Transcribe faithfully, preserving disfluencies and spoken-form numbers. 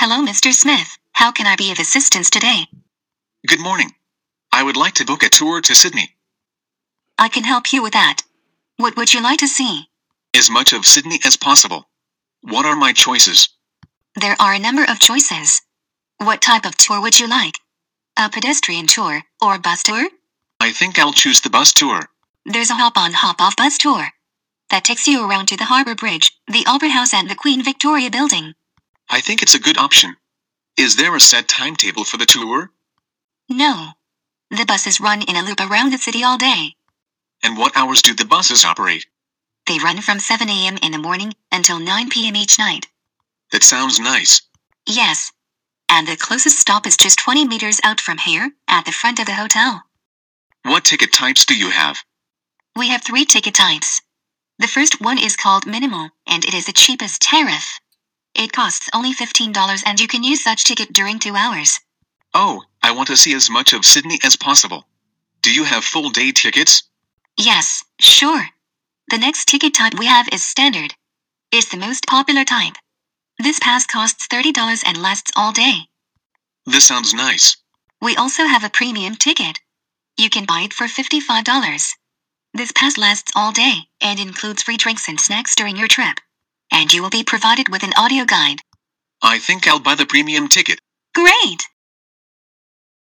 Hello, Mister Smith. How can I be of assistance today? Good morning. I would like to book a tour to Sydney. I can help you with that. What would you like to see? As much of Sydney as possible. What are my choices? There are a number of choices. What type of tour would you like? A pedestrian tour or a bus tour? I think I'll choose the bus tour. There's a hop-on hop-off bus tour that takes you around to the Harbour Bridge, the Opera House and the Queen Victoria Building. I think it's a good option. Is there a set timetable for the tour? No. The buses run in a loop around the city all day. And what hours do the buses operate? They run from seven a.m. in the morning until nine p.m. each night. That sounds nice. Yes. And the closest stop is just twenty meters out from here, at the front of the hotel. What ticket types do you have? We have three ticket types. The first one is called Minimal, and it is the cheapest tariff. It costs only fifteen dollars and you can use such ticket during two hours. Oh, I want to see as much of Sydney as possible. Do you have full-day tickets? Yes, sure. The next ticket type we have is Standard. It's the most popular type. This pass costs thirty dollars and lasts all day. This sounds nice. We also have a premium ticket. You can buy it for fifty-five dollars. This pass lasts all day and includes free drinks and snacks during your trip. And you will be provided with an audio guide. I think I'll buy the premium ticket. Great!